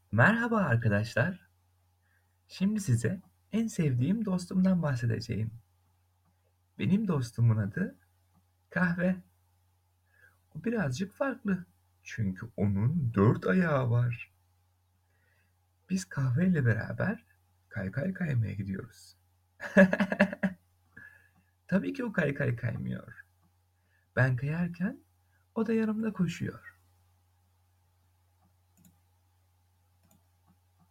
Merhaba arkadaşlar. Şimdi size en sevdiğim dostumdan bahsedeceğim. Benim dostumun adı Kahve. O birazcık farklı. Çünkü onun 4 ayağı var. Biz Kahve ile beraber kaykay kaymaya gidiyoruz. Tabii ki o kaykay kaymıyor. Ben kayarken o da yanımda koşuyor.